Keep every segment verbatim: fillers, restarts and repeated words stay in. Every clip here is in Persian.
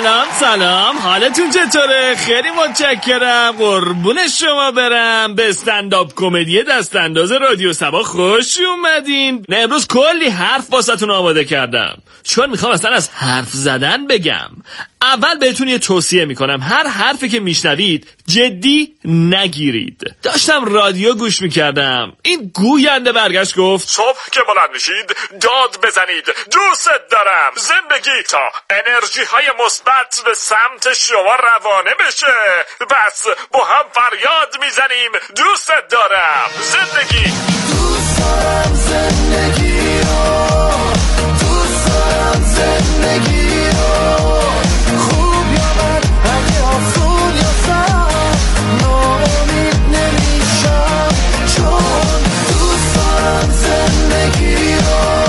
سلام سلام، حالتون چطوره؟ خیلی متشکرم، قربون شما برم. به استندآپ کمدی دست انداز رادیو صبا خوش اومدین. نه امروز کلی حرف واسهتون آماده کردم، چون میخوام اصلا از حرف زدن بگم. اول بهتون یه توصیه میکنم، هر حرفی که میشنوید جدی نگیرید. داشتم رادیو گوش میکردم، این گوینده برگشت گفت صبح که بلند میشید داد بزنید دوست دارم، زندگی تا انرژی های مثبت به سمت شما روانه بشه. بس با هم فریاد میزنیم دوست دارم زندگی. دوست دارم زندگی رو، دوست دارم زندگی رو، خوب یا بد، اگه آسون یا سخت، ناامید نمیشم، چون دوست دارم زندگی رو.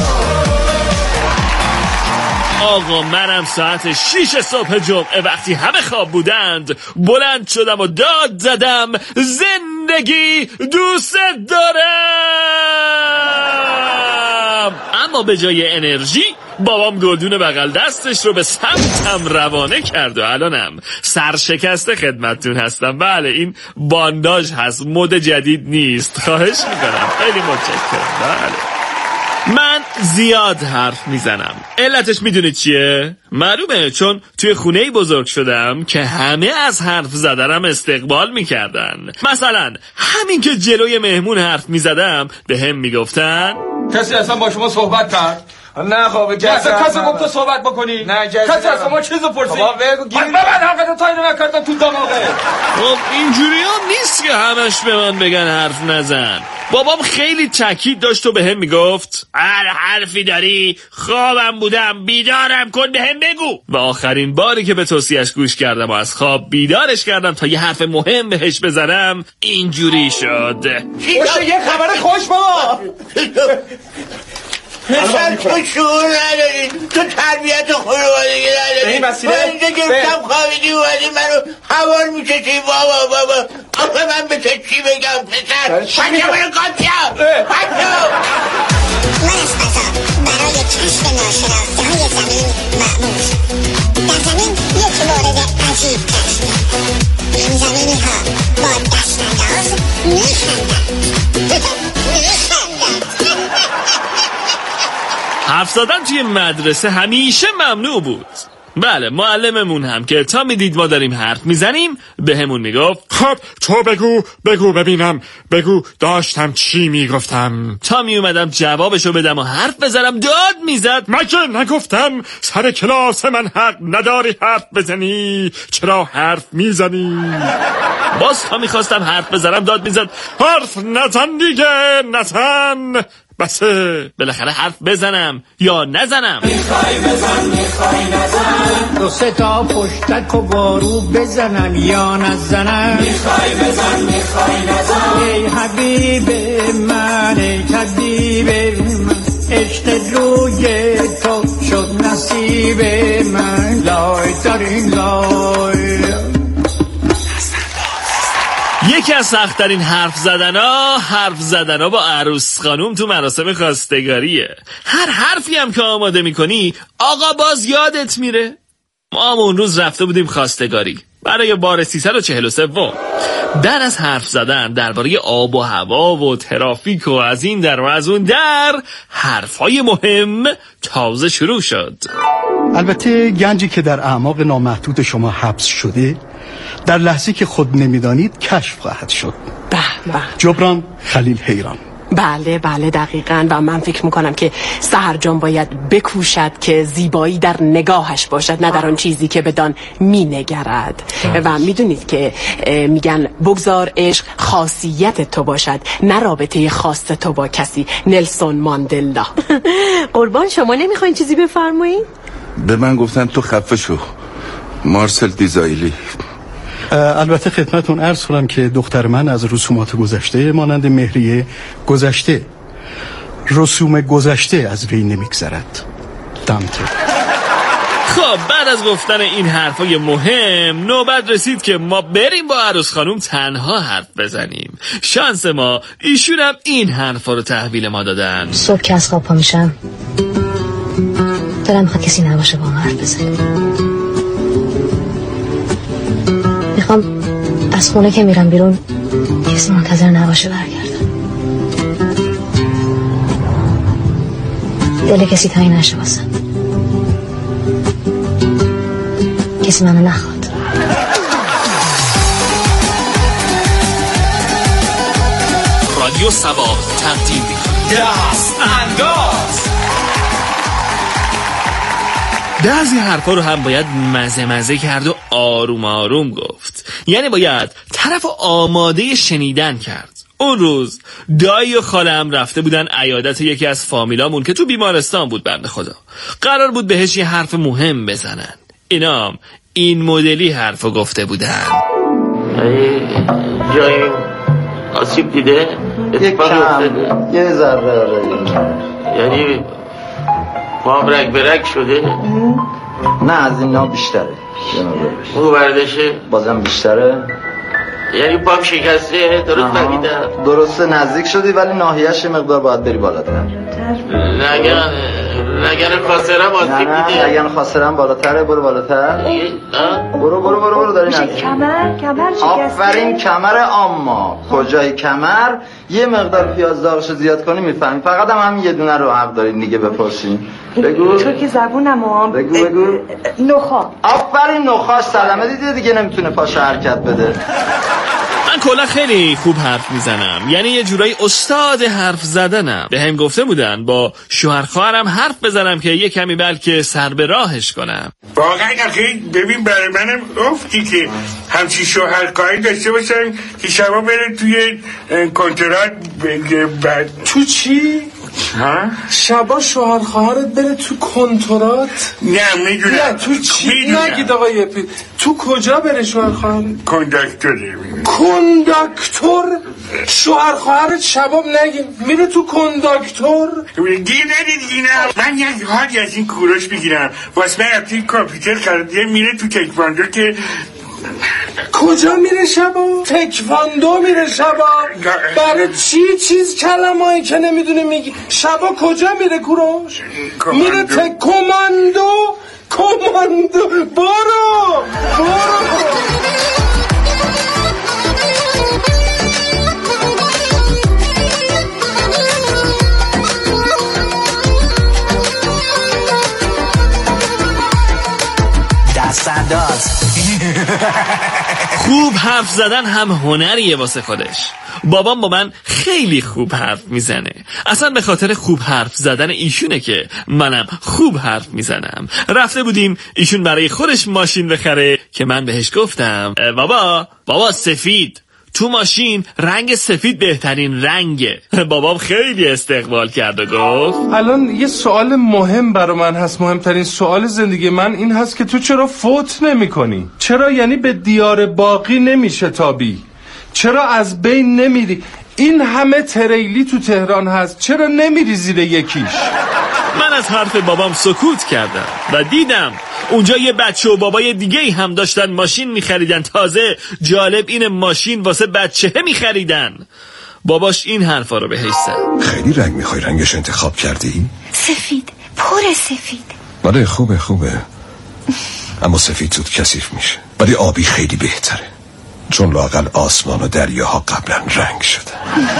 آقا منم ساعت شیش صبح جمعه وقتی همه خواب بودند بلند شدم و داد زدم زندگی دوست دارم. اما به جای انرژی بابام گلدون بغل دستش رو به سمتم روانه کرد و الانم سرشکسته خدمتتون هستم. بله این بانداژ هست، مد جدید نیست. خواهش میکنم، خیلی متشکرم. بله من زیاد حرف میزنم. علتش میدونید چیه؟ معلومه، چون توی خونه‌ای بزرگ شدم که همه از حرف زدنم استقبال میکردن. مثلا همین که جلوی مهمون حرف میزدم به هم میگفتن کسی اصلا با شما صحبت کرد؟ نه خب کسی اصلا کسی گفت تو صحبت بکنی؟ نه کسی کسی اصلا ما چیزو پرسید؟ بابا بگو گیر من حقیقتا تا اینو نکردم تو دماغه. خب اینجوری هم نیست که همش به من بگن حرف نزن. بابام خیلی تاکید داشت و به هم میگفت هر حرفی داری خوابم بودم بیدارم کن به هم بگو. و آخرین باری که به توصیهش گوش کردم و از خواب بیدارش کردم تا یه حرف مهم بهش بزنم اینجوری شد. باشه یه خبر خوش بابا. پسر تو شعور نداری، تو تربیت خانوادگی نداری. من اینجا گفتم خوابیدی اومدی منو هوار میکشی. بابا بابا آخه من به تو چی بگم پسر؟ بچه منو قاطیم بچه. من از قضا برای کشف ناشناخته های زمین معمول شد. در زمین یک مورد عجیب کشف کرد. این زمینی ها با دست انداز میخندن میخندن. حرف زدن توی مدرسه همیشه ممنوع بود. بله معلممون هم که تا میدید ما داریم حرف میزنیم به همون میگفت خب تو بگو بگو ببینم، بگو داشتم چی میگفتم. تا میومدم جوابشو بدم و حرف بزنم داد میزد مگه نگفتم سر کلاس من حق نداری حرف بزنی، چرا حرف میزنی؟ باز تا میخواستم حرف بزنم داد میزد حرف نزن دیگه، نزن بسه. بالاخره حرف بزنم یا نزنم؟ میخوای بزن میخوای نزن، دو سه تا پشتک و بارو بزنم یا نزنم؟ میخوای بزن میخوای نزن. ای حبیب من ای طبیب من، عشق روی تو شد نصیب من. لای دارین لای. یکی از سخت‌ترین حرف زدن‌ها حرف زدن‌ها با عروس خانوم تو مراسم خواستگاریه. هر حرفی هم که آماده می‌کنی آقا باز یادت میره. ما هم اون روز رفته بودیم خواستگاری برای بار سیصد و چهل و سه. در از حرف زدن درباره آب و هوا و ترافیک و از این در و از اون در، حرف‌های مهم تازه شروع شد. البته گنجی که در اعماق نامحدود شما حبس شده در لحظه که خود نمیدانید کشف خواهد شد. به به. جبران خلیل حیران. بله بله دقیقاً. و من فکر میکنم که سحر جان باید بکوشد که زیبایی در نگاهش باشد نه در آن چیزی که بدان مینگرد. و میدونید که میگن بگذار عشق خاصیت تو باشد نه رابطه خاص تو با کسی. نلسون ماندلا. قربان شما نمیخواین چیزی بفرمایید؟ به من گفتن تو خفه شو. مارسل دیزایلی. البته خدمتون عرض کنم که دختر من از رسومات گذشته مانند مهریه گذشته، رسوم گذشته از وی نمیگذرد. دمته. خب بعد از گفتن این حرفای مهم نوبت رسید که ما بریم با عروس خانوم تنها حرف بزنیم. شانس ما ایشون هم این حرفا رو تحویل ما دادن. صبح که از خواب پا میشم دلم میخواد کسی نباشه با من حرف بزنه. میخوام از خونه که میرم بیرون کسی منتظر نباشه برگردم. دل کسی تایی نشه واسه کسی منو نخواد. رادیو سبا تقدیم دست انداز. بعضی حرفا رو هم باید مزه مزه کرد و آروم آروم گفت، یعنی باید طرف آماده شنیدن کرد. اون روز دایی و خالم رفته بودن عیادت یکی از فامیلامون که تو بیمارستان بود. بنده خدا قرار بود بهش یه حرف مهم بزنن. اینام این مدلی حرفو گفته بودن. جایی آسیب دیده؟ یک کم یه ذره. یعنی پام رگ برگ شده؟ نه از اینا بیشتره. اون وردشه؟ بازم بیشتره. یعنی پام شکسته؟ درست فهمیدم؟ درسته نزدیک شدی ولی ناحیه‌اش یه مقدار باید بری بالاتر. لگن لگن خاصرم آسیب دیده؟ نه لگن خاصرم بالاتره. برو بالاتر. برو برو برو برو داری نزدیک. کمر کمر شکسته. آفرین کمر. اما کجای کمر یه مقدار پیاز داغشو زیاد کنی میفهمی. فقط هم همین یه دونه رو حق دارین دیگه بپرسین. بگو. تو که زبونم بگو بگو. نخا. آفرین نخاش سلامه دیده دیگه نمیتونه پاش حرکت بده. من کلا خیلی خوب حرف میزنم، یعنی یه جورایی استاد حرف زدنم. به هم گفته بودن با شوهر خواهرم حرف بزنم که یه کمی بلکه سر به راهش کنم. واقعا اخی ببین برای منم افتی که همچین شوهر خواهری داشته باشن که شما بره توی کنترات بعد. تو چی؟ ها؟ شبا شوهر خواهرت بره تو کنترات؟ نه میدونم. نه تو چی؟ نگید آقای پی تو کجا بره شوهر خواهرت؟ کنداکتوره. کنداکتور؟ شوهر خواهرت شباب نگید میره تو کنداکتور؟ گیر ندید دیگه. نه من یک حالی از این کوروش بگیرم واسه من رفتی کامپیوتر خریده میره تو تکواندو که کجا میره شبا؟ تکواندو میره شبا؟ برای چی چیز کلمه‌ای که نمیدونه میگی؟ شبا کجا میره کوروش؟ میره تک کماندو کماندو. برو برو دست انداز. خوب حرف زدن هم هنریه واسه خودش. بابام با من خیلی خوب حرف میزنه. اصلا به خاطر خوب حرف زدن ایشونه که منم خوب حرف میزنم. رفته بودیم ایشون برای خودش ماشین بخره که من بهش گفتم بابا بابا سفید تو ماشین رنگ سفید بهترین رنگه. بابام خیلی استقبال کرد و گفت الان یه سوال مهم برای من هست. مهمترین سوال زندگی من این هست که تو چرا فوت نمی کنی؟ چرا یعنی به دیار باقی نمیشه تابی؟ چرا از بین نمیری؟ این همه تریلی تو تهران هست چرا نمیری زیر یکیش؟ من از حرف بابام سکوت کردم و دیدم اونجا یه بچه و بابای دیگه هم داشتن ماشین میخریدن. تازه جالب اینه ماشین واسه بچه میخریدن. باباش این حرفا رو بهش زد. خیلی رنگ میخوای رنگش انتخاب کردی؟ سفید، پر سفید. بله خوبه خوبه اما سفید زود کثیف میشه. ولی آبی خیلی بهتره چون لااقل آسمان و دریاها قبلا رنگ شده.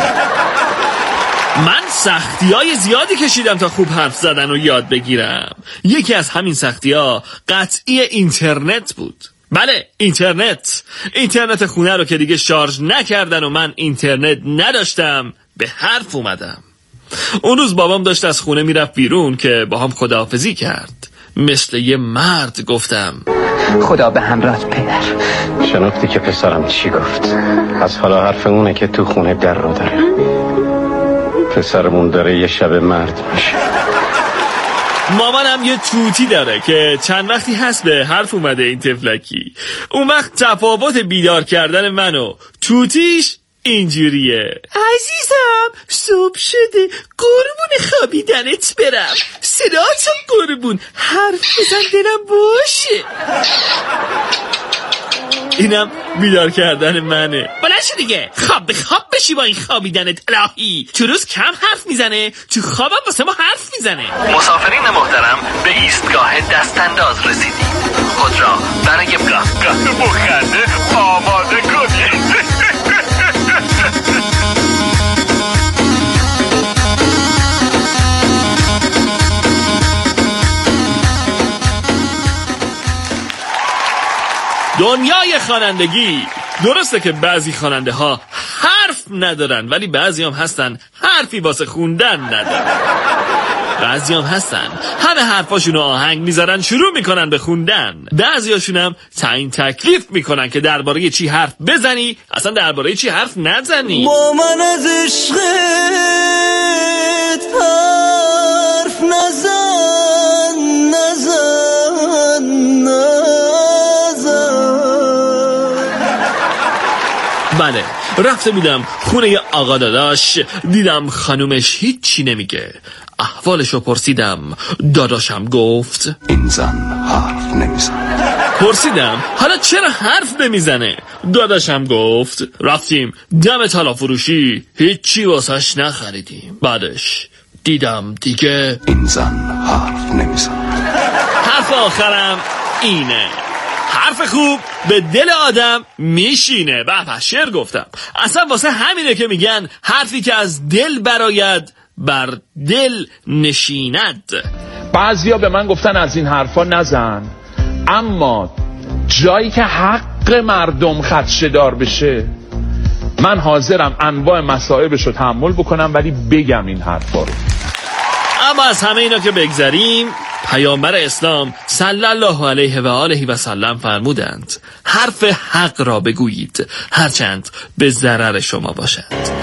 من سختی های زیادی کشیدم تا خوب حرف زدن و یاد بگیرم. یکی از همین سختی ها قطعی اینترنت بود. بله اینترنت اینترنت خونه رو که دیگه شارژ نکردن و من اینترنت نداشتم به حرف اومدم. اون روز بابام داشت از خونه میرفت بیرون که با هم خداحافظی کرد. مثل یه مرد گفتم خدا به همراهت پدر. شنفتی که پسرم چی گفت؟ از حالا حرف اونه که تو خونه در رو داره. پسرمون داره یه شب مرد میشه. مامانم یه توتی داره که چند وقتی هست به حرف اومده این تفلکی. اون وقت تفاوت بیدار کردن من و توتیش اینجوریه. عزیزم صبح شده قربون خوابیدنت برم. صداتون قربون حرف بزن دلم باشه. اینم بیدار کردن منه. بلند شو دیگه، خواب به خواب بشی با این خوابیدنت. الهی تو روز کم حرف میزنه، تو خوابم واسه ما حرف میزنه. مسافرین محترم، به ایستگاه دستانداز رسیدید. خود را برای قهقه مخنده آماده کنید. دنیای خوانندگی. درسته که بعضی خواننده ها حرف ندارن، ولی بعضی هم هستن حرفی واسه خوندن ندارن. بعضی هم هستن همه حرفاشون رو آهنگ میذارن شروع میکنن به خوندن. بعضی هاشون هم تعیین تکلیف میکنن که درباره چی حرف بزنی، اصلا درباره چی حرف نزنی. با من از عشقت حرف نزن نزن نزن. بله، رفته بودم خونه آقا داداش، دیدم خانومش هیچی نمیگه. احوالشو پرسیدم، داداشم گفت این زن حرف نمیزنه. پرسیدم حالا چرا حرف نمیزنه؟ داداشم گفت رفتیم دم طلا فروشی، هیچی واسش نخریدیم. بعدش دیدم دیگه این زن حرف نمیزنه. حرف آخرم اینه، حرف خوب به دل آدم میشینه. به شعر گفتم. اصلا واسه همینه که میگن حرفی که از دل براید بر دل نشیند. بعضیا به من گفتن از این حرفا نزن، اما جایی که حق مردم خدشه‌دار بشه من حاضرم انواع مصائبش رو تحمل بکنم، ولی بگم این حرفا رو. اما از همه اینا که بگذریم، پیامبر اسلام صلی الله علیه و آله و سلم فرمودند حرف حق را بگویید هرچند به ضرر شما باشد.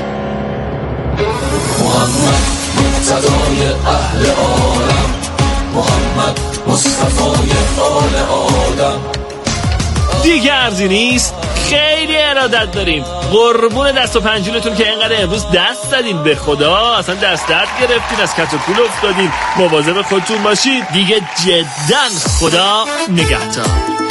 محمد مقتدای اهل عالم، محمد مصطفای آل آدم. دیگه ارزی نیست، خیلی ارادت داریم. قربون دست و پنجونتون که اینقدر امروز دست دادین. به خدا اصلا دست درد گرفتین، از کت و کول افتادین. مواظب خودتون باشید دیگه. جدا خدا نگهدار.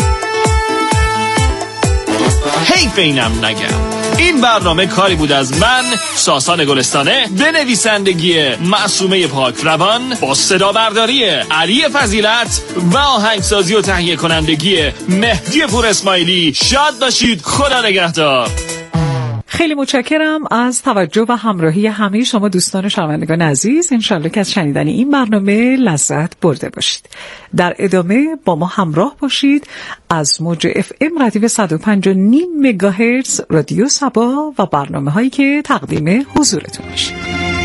حیف اینم نگم، این برنامه کاری بود از من ساسان گلستانه به نویسندگی معصومه پاک روان، با صدا برداری علی فضیلت و آهنگسازی و تهیه کنندگی مهدی پور اسماعیلی. شاد باشید، خدا نگهدار. خیلی متشکرم از توجه و همراهی همه شما دوستان و شنوندگان عزیز. انشالله که از شنیدن این برنامه لذت برده باشید. در ادامه با ما همراه باشید از موج اف ام ردیو صد و پنج و نیم مگاهرتز رادیو صبا و برنامه هایی که تقدیم حضورتون میشه.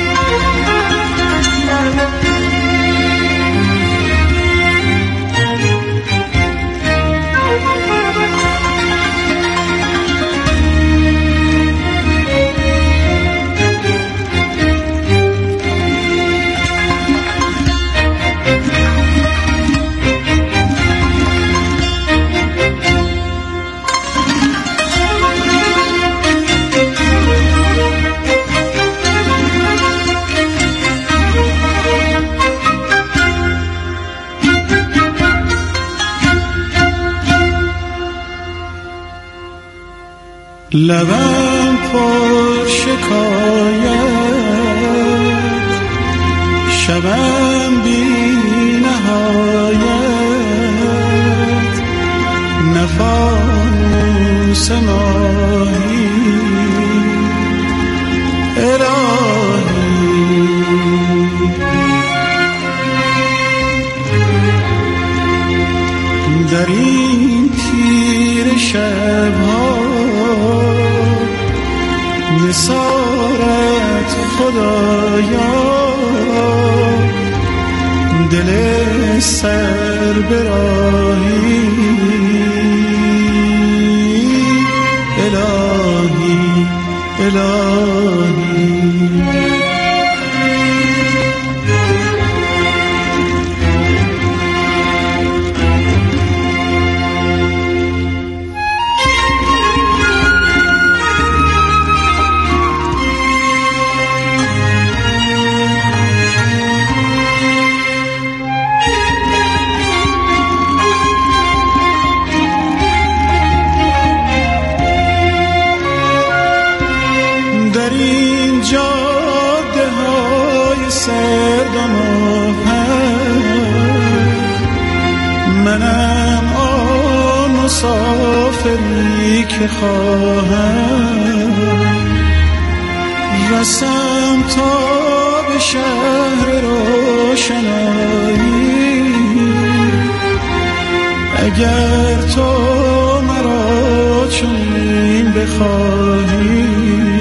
لبم پر شکایت، شبم بی نهایت، نفانوس ماهی الهی. در این تیر شبها نثارت خدایا، دل سر براهی الهی الهی. سردم منم آن مسافری که خواهم رسم تا به شهر روشنایی اگر تو مرا چنین بخواهی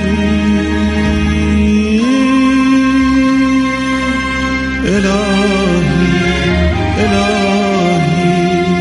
الهی الهی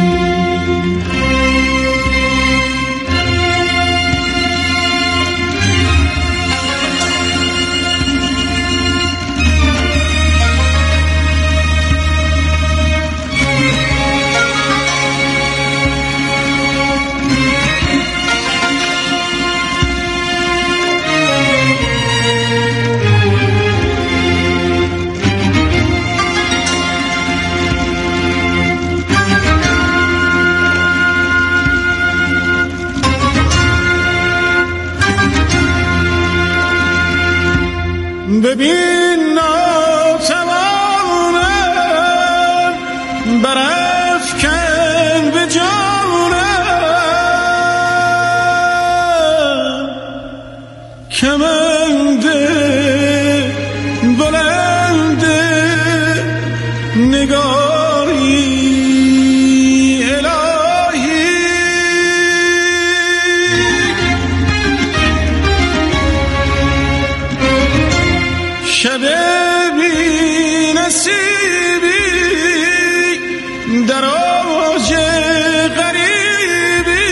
ببین ناتوانم برافکن به جانم کمند بلند نگاهی شب بی نصیبی در آج غریبی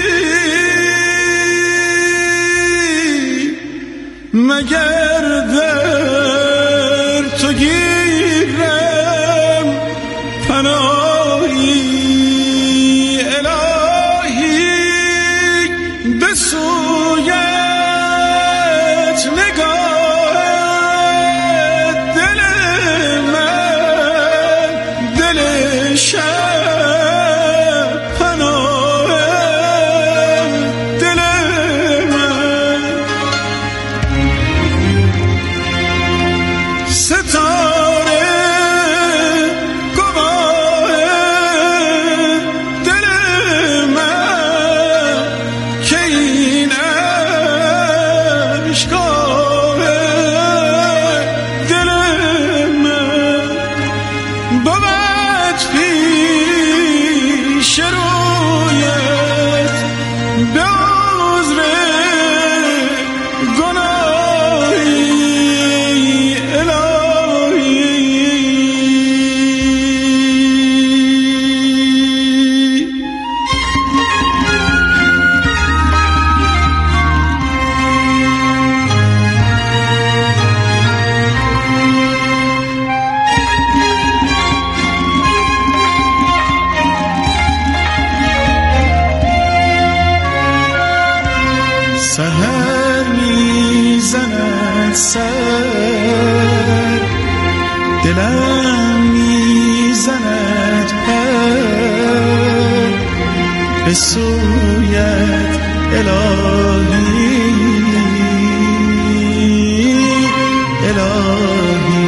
مگر در تو گیرم پناهی الهی به سویت نگاه سحر میزند سر دلم میزند پر به سویت الهی الهی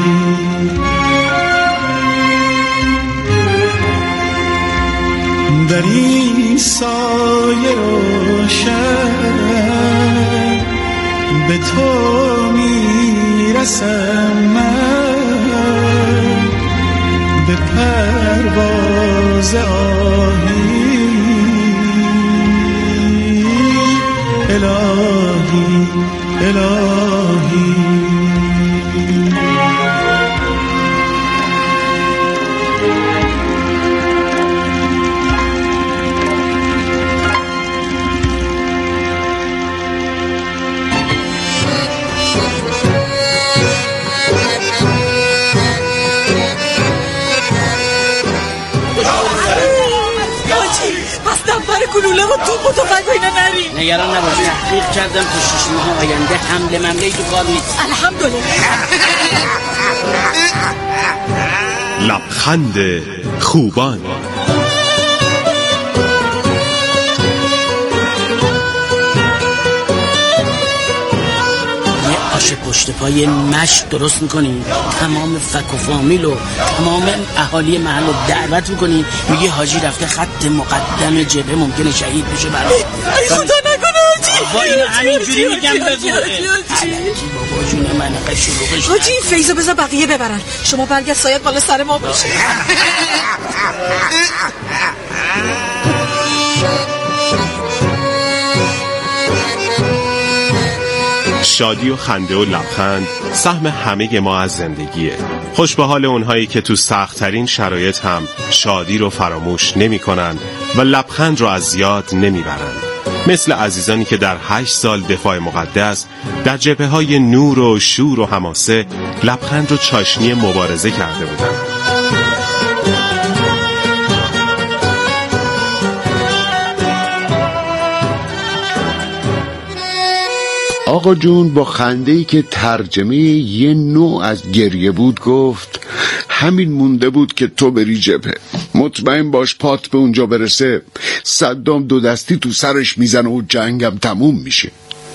در این سایه روشن به تو میرسم من به پرواز آهی الهی الهی گلوله و توپ و تفنگ و اینا نری. نگران نباش، تحقیق کردم تو شش ماه آینده حمله ممله تو کار نیست. الحمدلله. لبخند خوبان. یه آش پشت پای مشت درست میکنی، تمام فک و فامیل و تمام اهالی محل رو دعوت میکنی، میگی حاجی رفته خط مقدم جبهه ممکنه شهید بشه برای ای خدا نکنه حاجی. با اینو همینجوری میگم بگو بابا جون من قشنگش. حاجی این فیضو بذار بقیه ببرن، شما برگرد سایت بالا سر ما باشه. شادی و خنده و لبخند سهم همه ما از زندگیه. خوش به حال اونهایی که تو سخت‌ترین شرایط هم شادی رو فراموش نمی کنن و لبخند رو از زیاد نمی برن. مثل عزیزانی که در هشت سال دفاع مقدس در جبهه‌های نور و شور و حماسه لبخند رو چاشنی مبارزه کرده بودن. آقا جون با خنده‌ای که ترجمه یه نوع از گریه بود گفت همین مونده بود که تو بری جبهه. مطمئن باش پات به اونجا برسه صدام دو دستی تو سرش میزنه و جنگم تموم میشه.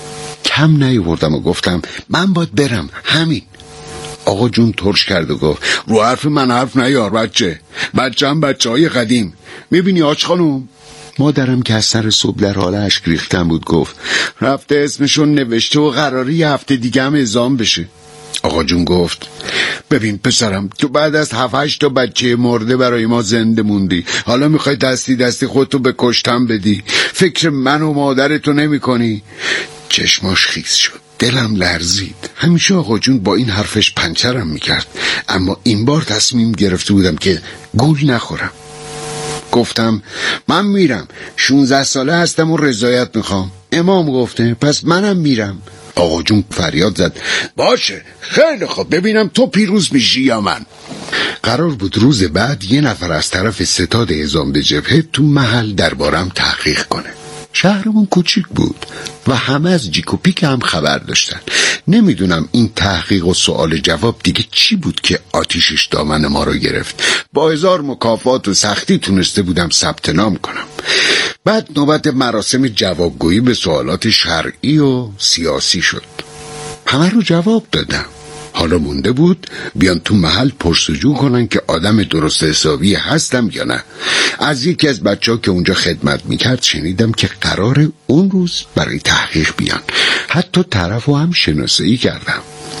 کم نیاوردم و گفتم من باید برم همین. آقا جون ترش کرد و گفت رو حرف من حرف نیار بچه، بچه هم بچه های قدیم. میبینی آج خانوم؟ مادرم که از سر صبح در حال اشک ریختن بود گفت رفته اسمشون نوشته و قراره یه هفته دیگه هم اعزام بشه. آقا جون گفت ببین پسرم تو بعد از هفت هشت تا بچه مرده برای ما زنده موندی، حالا میخوای دستی دستی خودتو به کشتن بدی؟ فکر من و مادرتو نمی کنی؟ چشماش خیس شد، دلم لرزید. همیشه آقا جون با این حرفش پنچرم میکرد، اما این بار تصمیم گرفته بودم که گول نخورم. گفتم من میرم، شونزده ساله هستم و رضایت میخوام. امام گفته پس منم میرم. آقا جون فریاد زد باشه خیلی خوب، ببینم تو پیروز میشی یا من. قرار بود روز بعد یه نفر از طرف ستاد اعزام به جبهه تو محل دربارم تحقیق کنه. شهرمون کوچیک بود و همه از جیک و پیک هم خبر داشتن. نمیدونم این تحقیق و سوال جواب دیگه چی بود که آتیشش دامن ما رو گرفت. با هزار مکافات و سختی تونسته بودم ثبت نام کنم. بعد نوبت مراسم جوابگویی به سوالات شرعی و سیاسی شد. همه رو جواب دادم. حالا مونده بود بیان تو محل پرسجو کنن که آدم درست حسابی هستم یا نه. از یکی از بچه ها که اونجا خدمت میکرد شنیدم که قرار اون روز برای تحقیق بیان. حتی طرف رو هم شناسایی کردم.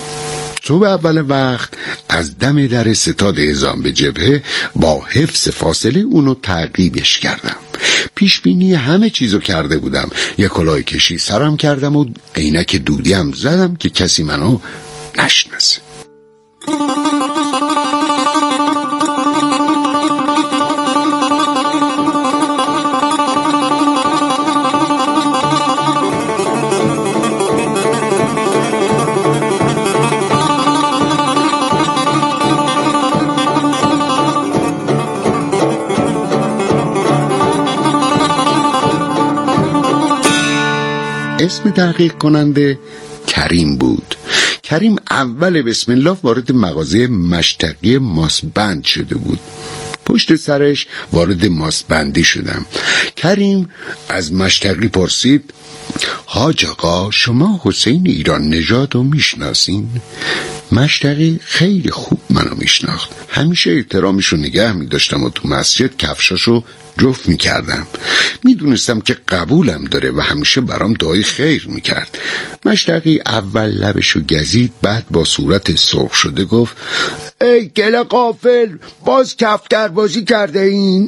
صبح اول وقت از دم در ستاد اعزام به جبهه با حفظ فاصله اونو تعقیبش کردم. پیش بینی همه چیزو کرده بودم. یک کلاه کشی سرم کردم و عینک دودی هم زدم که کسی منو نشناسه. اسم تحقیق کننده کریم بود. کریم اول بسم الله وارد مغازه مشتقی ماسبند شده بود. پشت سرش وارد ماسبندی شدم. کریم از مشتقی پرسید حاج آقا شما حسین ایران نژاد رو میشناسین؟ مشتقی خیلی خوب منو میشناخت. همیشه احترامشو نگه میداشتم و تو مسجد کفشاشو جفت میکردم. میدونستم که قبولم داره و همیشه برام دعای خیر میکرد. مشتقی اول لبشو گزید، بعد با صورت سرخ شده گفت ای گله غافل، باز کفتر بازی کرده این؟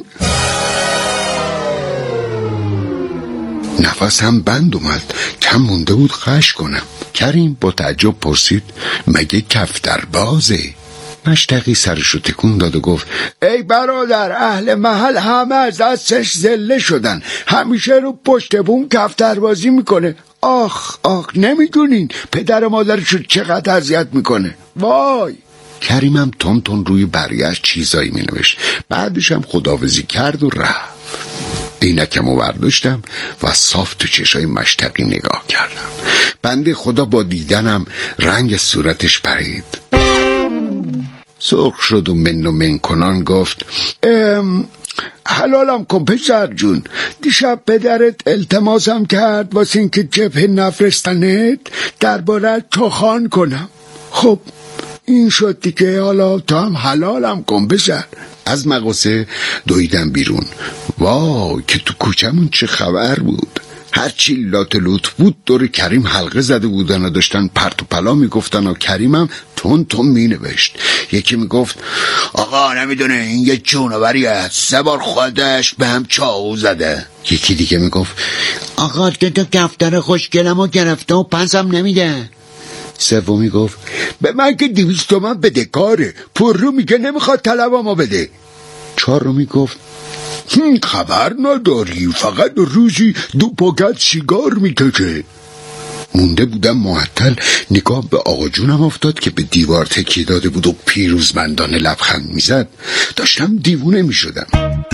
نفس هم بند اومد، کم مونده بود خش کنم. کریم با تعجب پرسید مگه کفتر بازه؟ مشتقی سرشو تکون داد و گفت ای برادر، اهل محل همه از دستش زله شدن، همیشه رو پشت بون کفتر بازی میکنه. آخ آخ نمیدونین پدر مادرشو چقدر اذیت میکنه. وای. کریمم تون تون روی برگشت چیزایی مینوشت. بعدش هم خداحافظی کرد و رفت. عینکمو برداشتم و صاف تو چشای مشتقی نگاه کردم. بنده خدا با دیدنم رنگ صورتش پرید، سرخ شد و من و من کنان گفت حلالم کن پسر جون. دیشب پدرت التماسم کرد واسه این که جبهه نفرستنت درباره چخان کنم. خب این شد دیگه، حالا تو هم حلالم کن پسر. از مغازه دویدم بیرون. وای که تو کوچمون چه خبر بود. هرچی لات لوت بود دور کریم حلقه زده بودن و داشتن پرت و پلا میگفتن و کریمم تون تون مینوشت. یکی میگفت آقا نمیدونه این یه جونوریه، سه بار خودش به هم چاقو زده. یکی دیگه میگفت آقا دو تا دفتر خوشگلمو گرفته و پنسم نمیده. سومی گفت به من که دویست تومن بده کاره، پر رو میگه نمیخواد طلبامو بده. چهارمی گفت خبر نداری فقط روزی دو پاکت سیگار میکشه. مونده بودم معطل. نگاه به آقا جونم افتاد که به دیوار تکیه داده بود و پیروزمندانه لبخند میزد. داشتم دیوونه میشدم.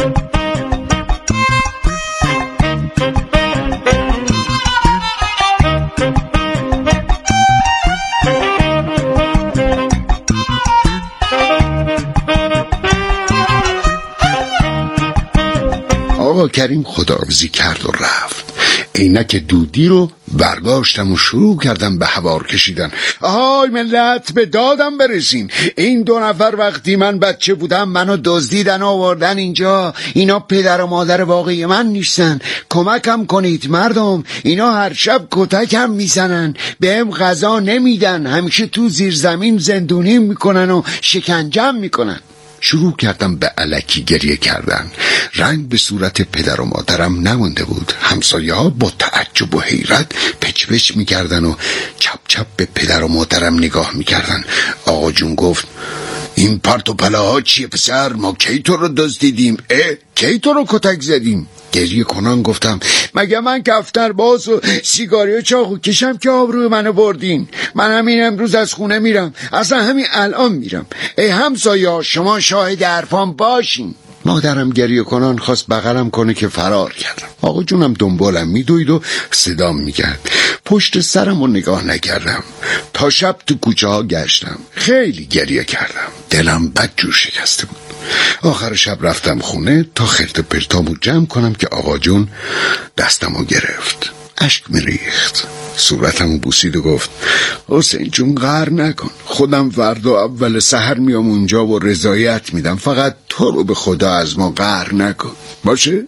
آقا کریم خداحافظی کرد و رفت. عینک دودی رو برداشتم و شروع کردم به هوار کشیدن. آهای ملت به دادم برسین. این دو نفر وقتی من بچه بودم منو دزدیدن و آوردن اینجا. اینا پدر و مادر واقعی من نیستن. کمکم کنید مردم. اینا هر شب کتکم میزنن، بهم غذا نمیدن، همیشه تو زیر زمین زندونیم میکنن و شکنجم میکنن. شروع کردم به الکی گریه کردن. رنگ به صورت پدر و مادرم نمونده بود. همسایه ها با تعجب و حیرت پچ پچ میکردن و چپ چپ به پدر و مادرم نگاه میکردن. آقا جون گفت این پرت و پلاها چیه پسر؟ ما کی تو رو دزدیدیم؟ اه کی تو رو کتک زدیم؟ گریه کنان گفتم مگه من کفتر باز و سیگاری و چاقو کشم که آبروی منو بردین؟ من همین امروز از خونه میرم، اصلا همین الان میرم. ای همسایه‌ها شما شاهد حرفام باشین. مادرم گریه کنان خواست بغلم کنه که فرار کردم. آقا جونم دنبالم میدوید و صدام میکرد. پشت سرم رو نگاه نکردم. تا شب تو کوچه ها گشتم. خیلی گریه کردم. دلم بدجور شکسته بود. آخر شب رفتم خونه تا خرت و پرتامو جمع کنم که آقا جون دستمو گرفت. اشک میریخت. صورتمو بوسید و گفت حسین جون قهر نکن، خودم فردا اول سحر میام اونجا و رضایت میدم، فقط تو رو به خدا از ما قهر نکن، باشه؟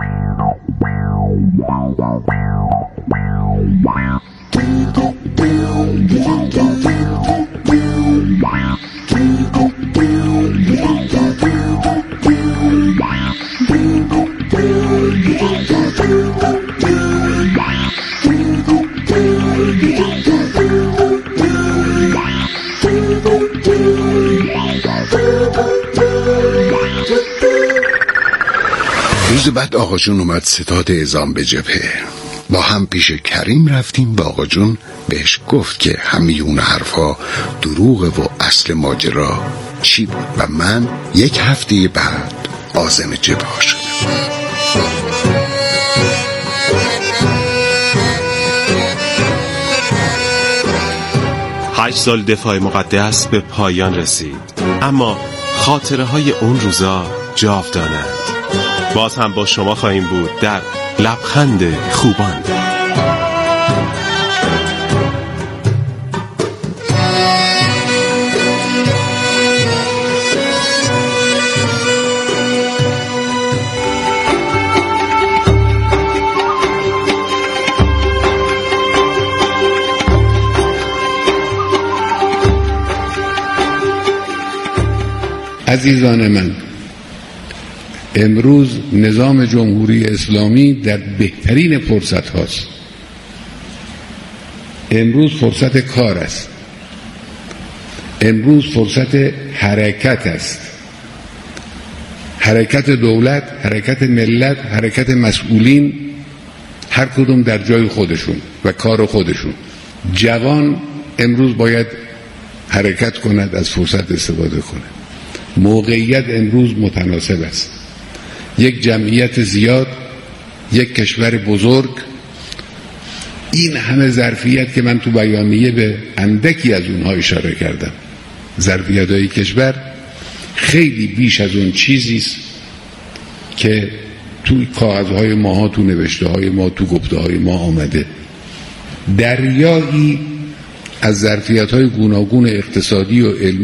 روز بعد آقا جون اومد ستاد اعزام به جبهه. با هم پیش کریم رفتیم و آقا جون بهش گفت که همه اون حرفا دروغه و اصل ماجرا چی بود و من یک هفته بعد عازم جبهه شدم. هشت سال دفاع مقدس به پایان رسید، اما خاطره های اون روزا جاودانند. باز هم با شما خواهیم بود در لبخند خوبان. عزیزان من، امروز نظام جمهوری اسلامی در بهترین فرصت هاست. امروز فرصت کار است. امروز فرصت حرکت است. حرکت دولت، حرکت ملت، حرکت مسئولین، هر کدوم در جای خودشون و کار خودشون. جوان امروز باید حرکت کند، از فرصت استفاده کنه. موقعیت امروز متناسب است. یک جمعیت زیاد، یک کشور بزرگ، این همه ظرفیت که من تو بیانیه به اندکی از اونها اشاره کردم، ظرفیت‌های کشور خیلی بیش از اون چیزیست که توی کاغذهای ماها، تو نوشته های ما، تو گفته های ما آمده. دریایی از ظرفیت های گوناگون اقتصادی و علمی